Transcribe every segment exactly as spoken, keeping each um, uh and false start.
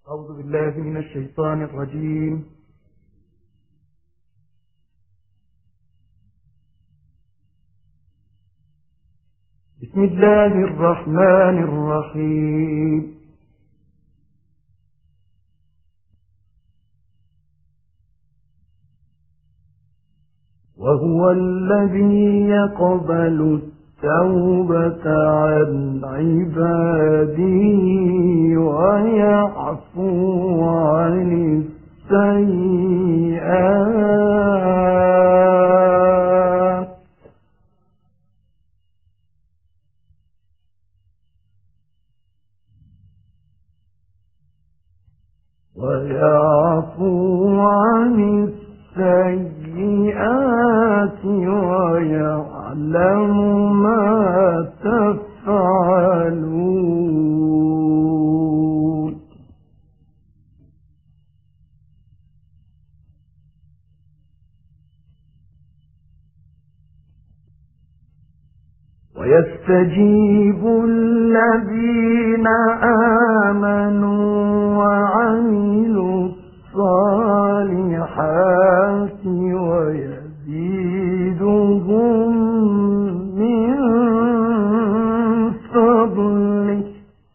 أعوذ بالله من الشيطان الرجيم. بسم الله الرحمن الرحيم. وهو الذي يقبل التوبة عن عباده ويعفو عن السيئات ويعفو عن السيئات ويعلم ما تفعلون. ويستجيب الذين آمنوا وعملوا الصالحات ويزيدهم من فضله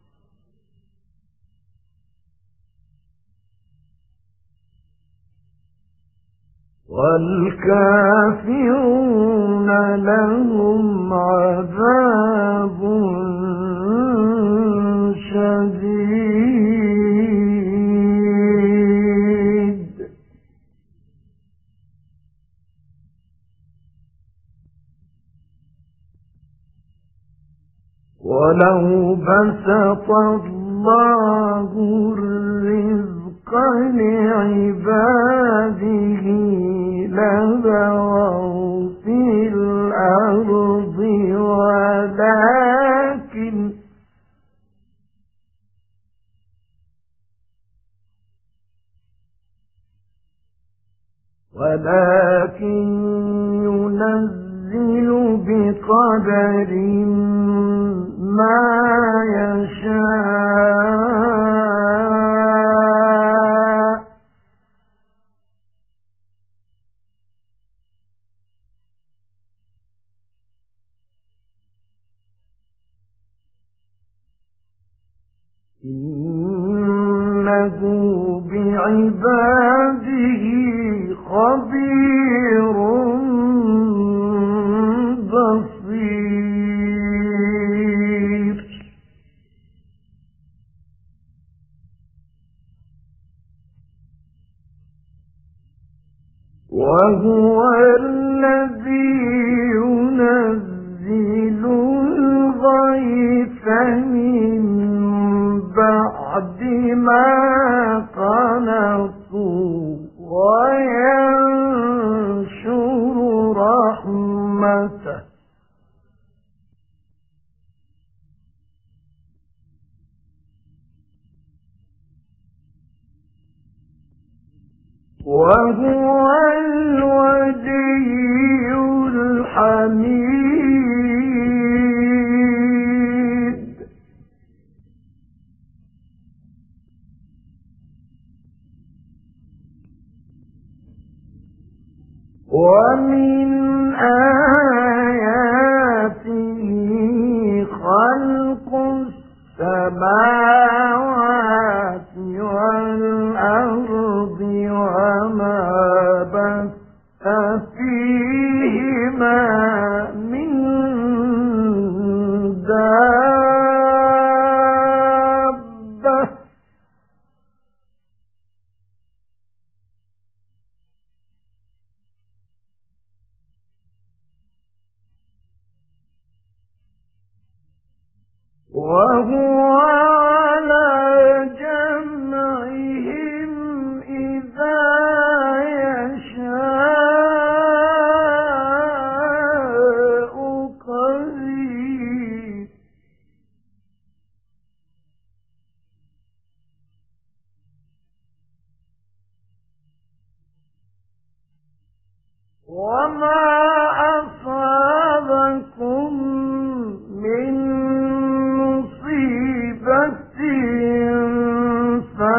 والكافرون لهم عذاب شديد. ولو بسط الله الرزق لعباده لبغوا في الأرض ولكن ولكن ينزل بقدر ما يشاء إنه بعباده خبير بصير. وهو الذي ينزل الغيث من بعد ما قنطوا وينشر رحمته وهو الولي الحميد. ومن آياته خلق السماوات والأرض وما بث فيهما من دابة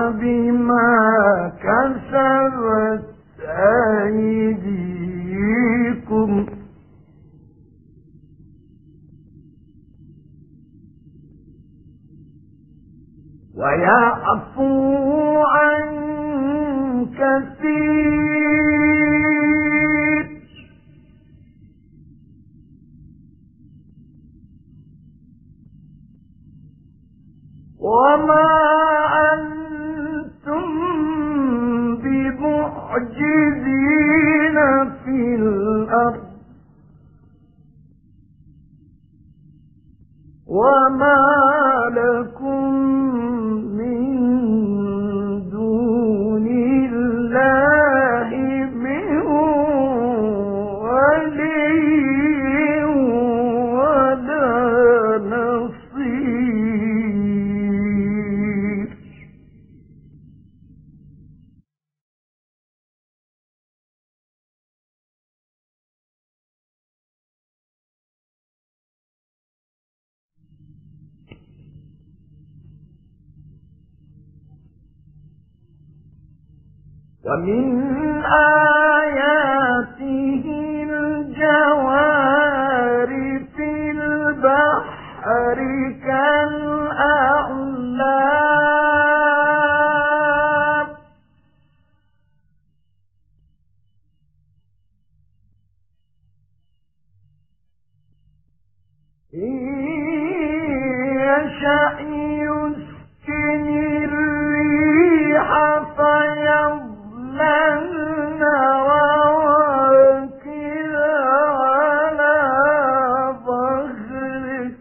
بما كسبت أيديكم ويعفو عن كثير وما أنتم بمعجزين في الأرض وما لكم من دون الله من ولي ولا نصير. ومن آياته الجوار في البحر كالأعلام إن يشأ يسكن الريح فيظللن رواكد على ظهره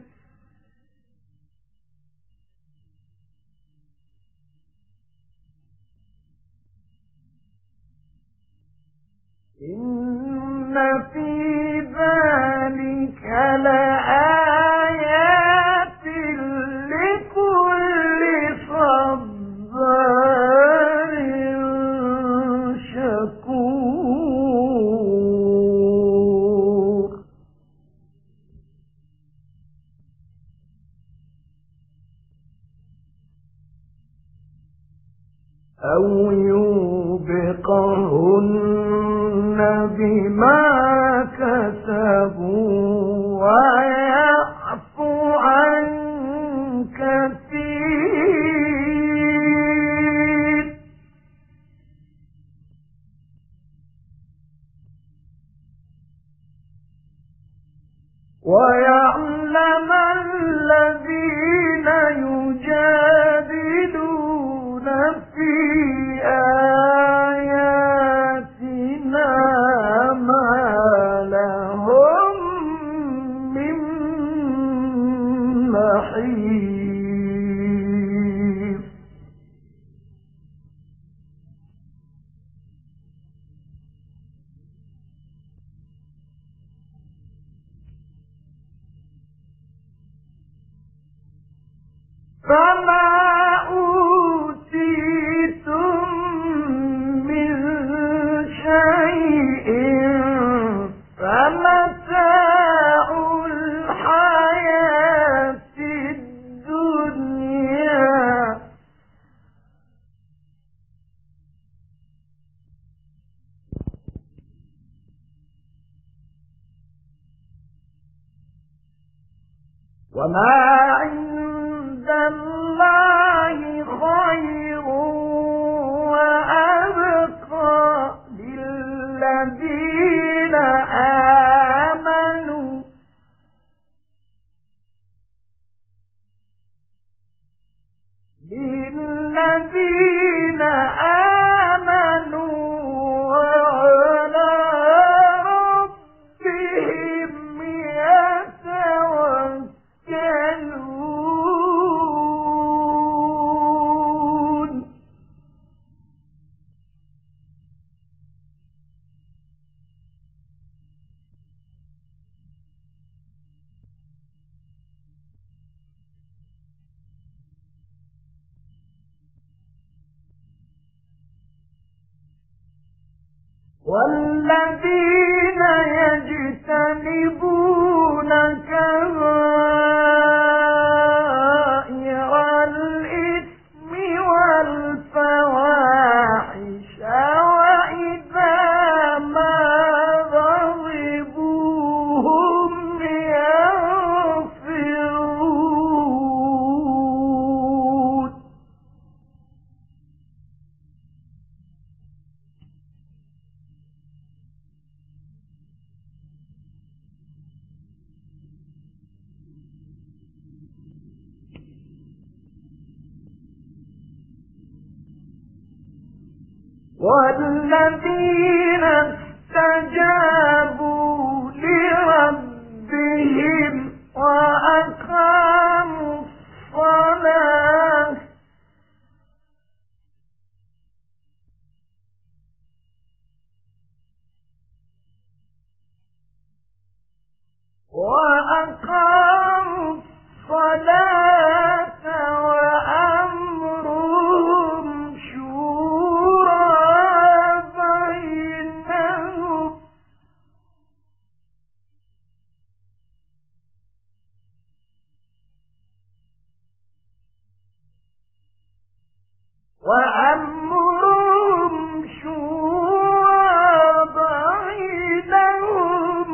إن في ذلك لآيات لكل صبار شكور. أو يوبقهن بما كسبوا ويعفو عن كثير ويعلم الذين يجادلون في آياتنا ما لهم من محيص. فما أوتيتم من شيء فمتاع الحياة الدنيا وما عند الله خير وأبقى للذين آمنوا للذين آمنوا وعلى ربهم يتوكلون. والذين يجتنبون كبائر الإثم والفواحش والذين استجابوا لربهم وأقاموا الصلاة وأقاموا الصلاة وأمرهم شورى بينهم وأمرهم شورى بينهم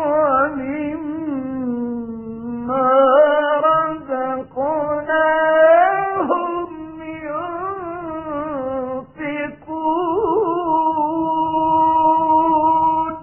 ومما رزقناهم ينفقون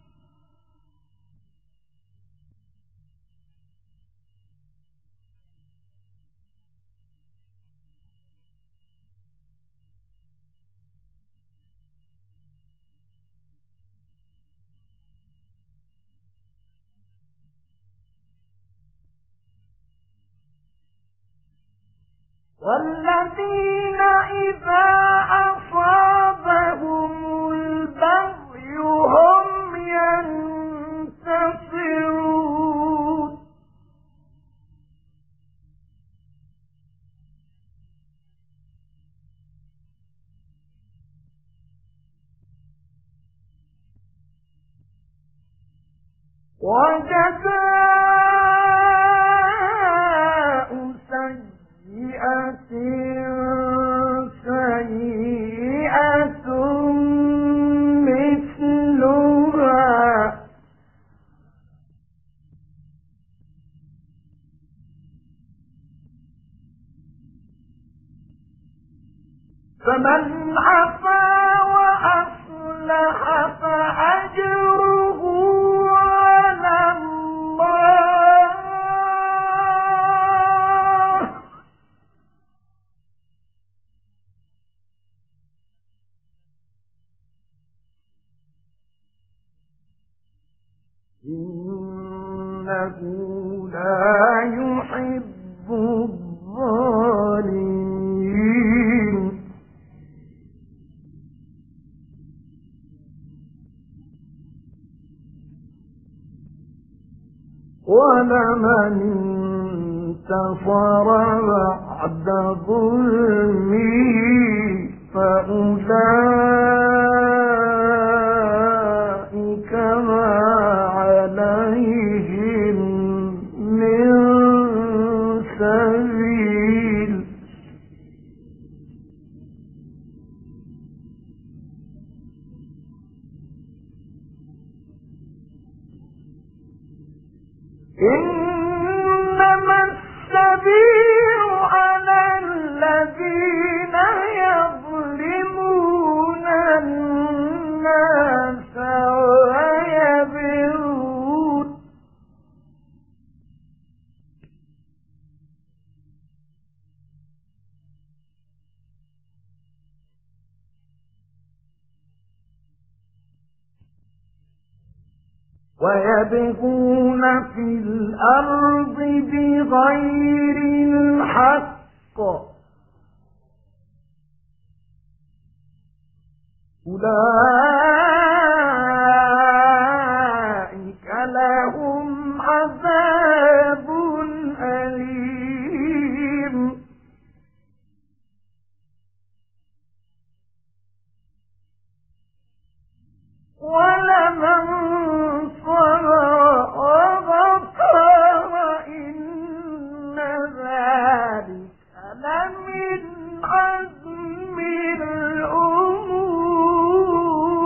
والذين إذا أصابهم البغي هم ينتصرون وجزاء سيئة سيئة مثلها فمن عفا وأصلح فأجره على الله إنه لا يحب الظالمين ولمن انتصر بعد ظلمه فأولئك ما عليهم من سبيل إنما السبيل على الذين يظلمون الناس ويبغون ويبغون في الأرض بغير الحق أولئك لهم عذاب أليم ولمن صبر وغفر إن ذلك لمن عزم الأمور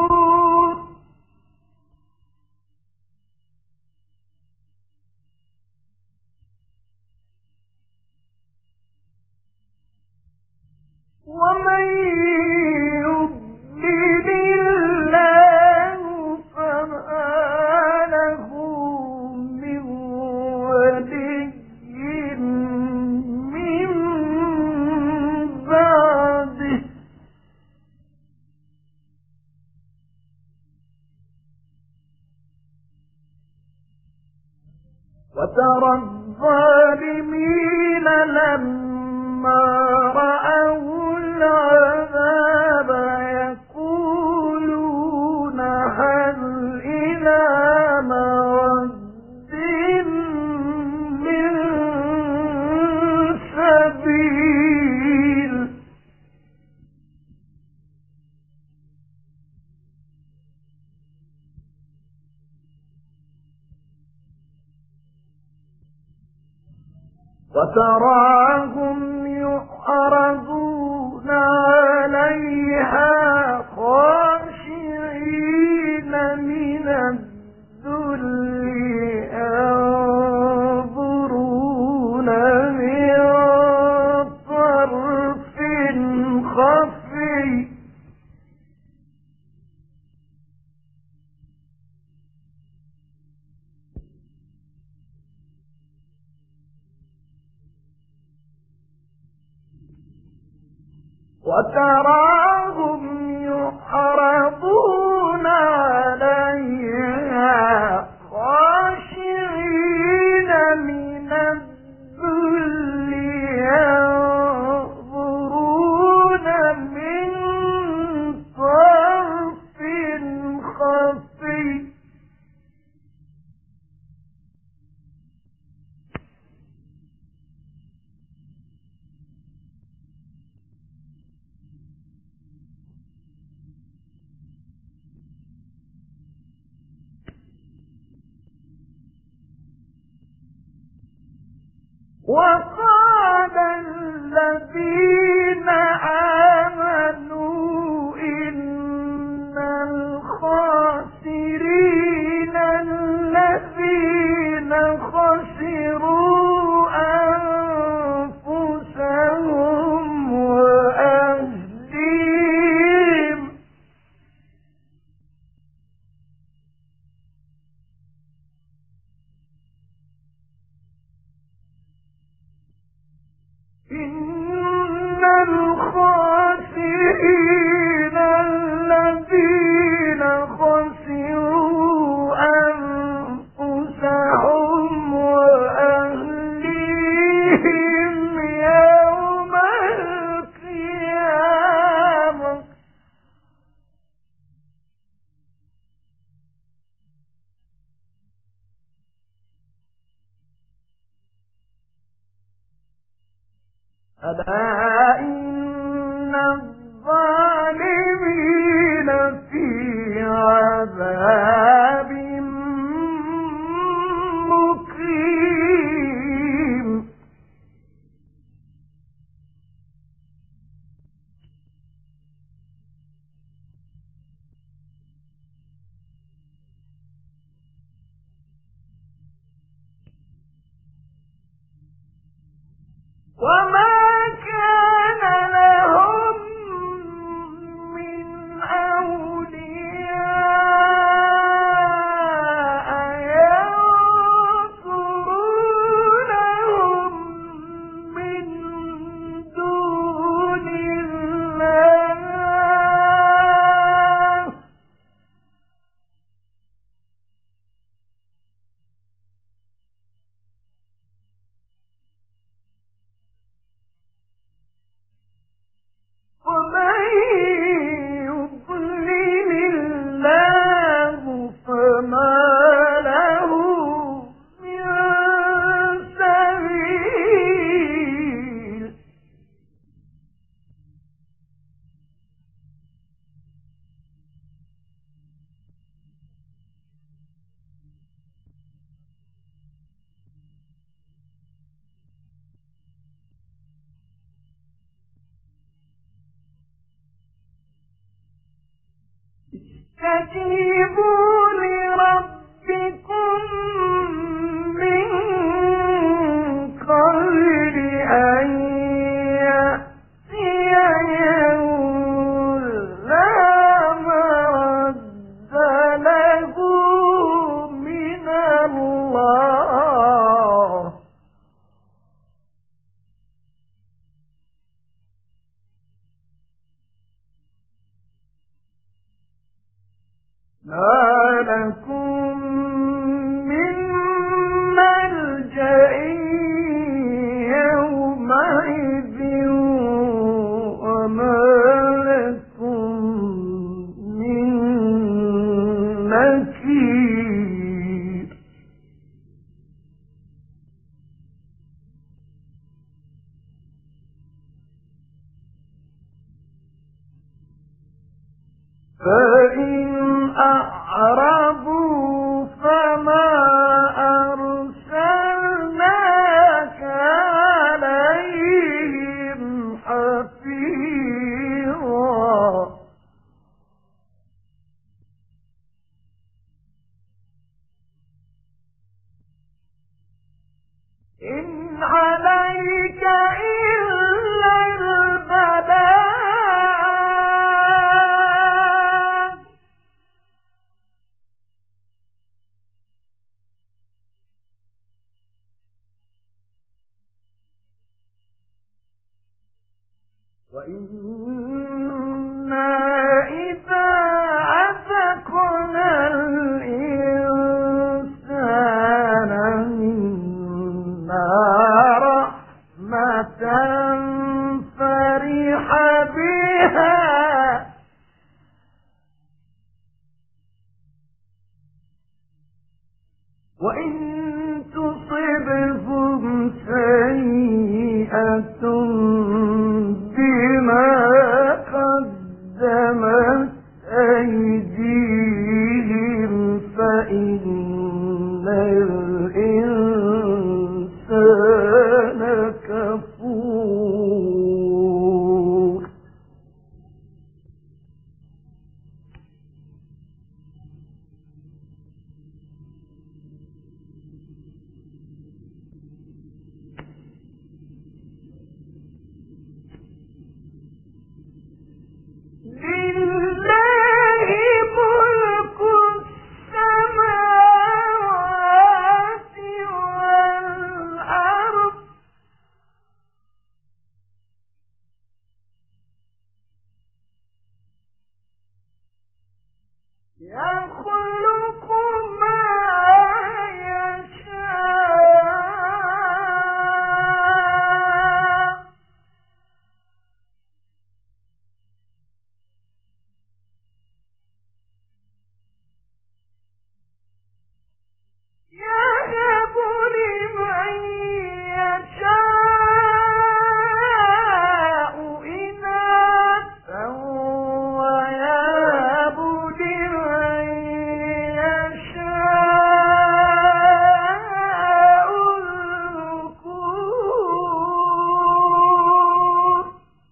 وترى الظالمين لما رأوا العذاب يقولون هل إلى مرد من سبيل وتراهم يعرضون عليها خاشعين من الذل ينظرون من طرف خفي وتراهم يعرضون عليها خاشعين من الذل ينظرون من طرف خفي وقال الذين آمنوا إن الخاسرين الذين خسروا أنفسهم وأهليهم إن الخاسرين الذين خسروا أنفسهم وأهليهم يوم القيامة ألا إن الظالمين في عذاب مقيم وما كان لهم من أولياء ينصرونهم من دون الله ومن يضلل الله فما له من سبيل استجيبوا لربكم من قبل أن يأتي يوم لا مرد له من الله ما لكم من ملجأ فإن أعرضوا فما أرسلناك عليهم حفيظا إن عليك إلا البلاغ وإنا إذا أذقنا الإنسان منا رحمة فرح بها وإن تصبهم سيئة بما قدمت أيديهم فإن الإنسان كفور لله ملك السماوات والأرض يخلق ما يشاء يهب لمن يشاء إناثا ويهب لمن يشاء الذكور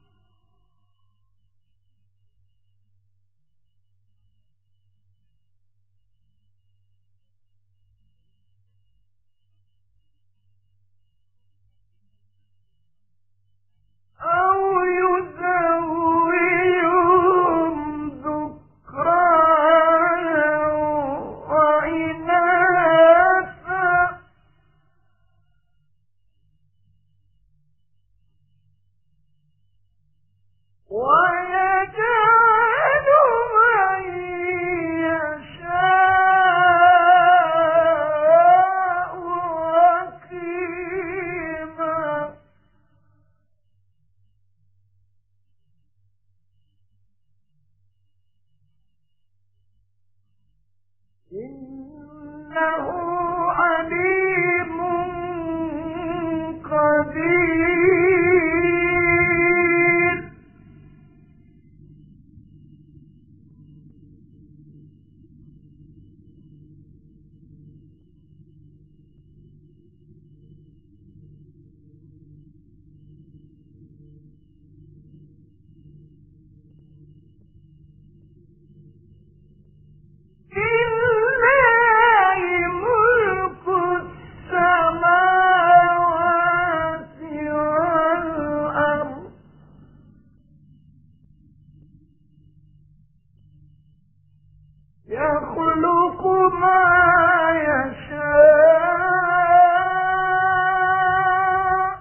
أو يزوجهم ذكرانا وإناثا ويجعل من يشاء عقيما إنه عليم قدير لله ملك السماوات والأرض يخلق ما يشاء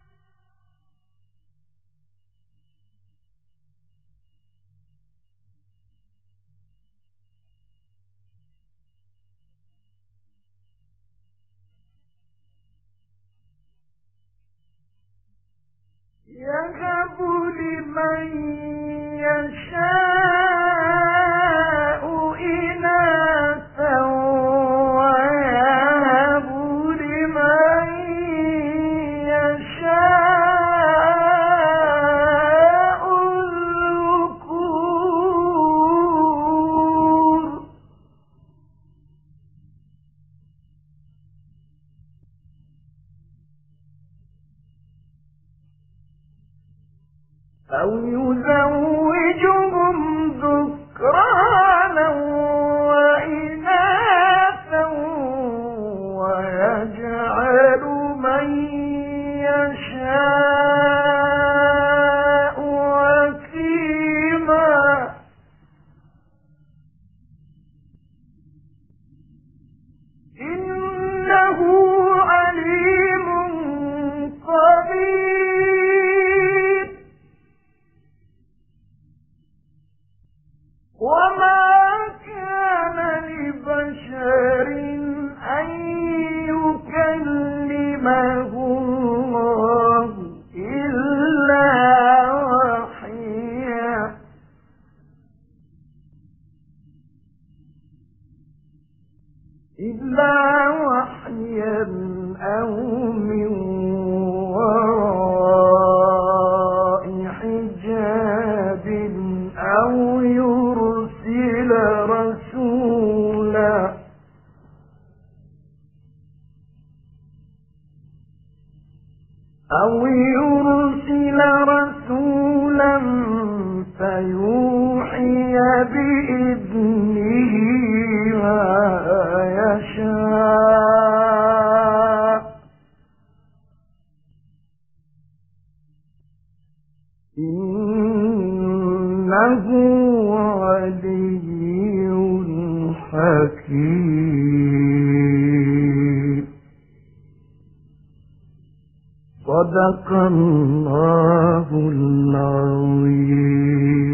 يهب لمن يشاء إناثا وما كان لبشر أن يكلمه الله إلا وحيا إلا وحيا أو من وراء حجاب أو يرسل رسولا أو يرسل رسولا فيوحي بإذنه ما يشاء إنه علي حكيم. صدق الله العظيم.